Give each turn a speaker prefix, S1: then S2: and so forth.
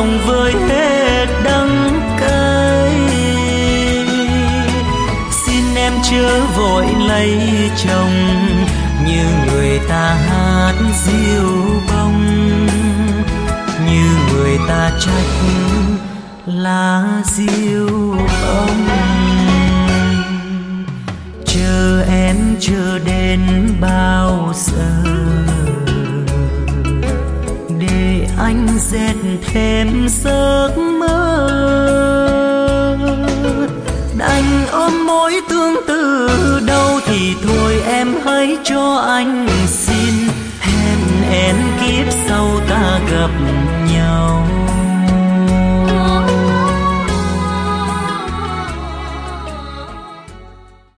S1: lòng với hết đắng cay. Xin em chớ vội lấy chồng, như người ta hát diêu bông, như người ta trách lá diêu bông. Chờ em chờ đến bao giờ, để anh dệt thêm giấc mơ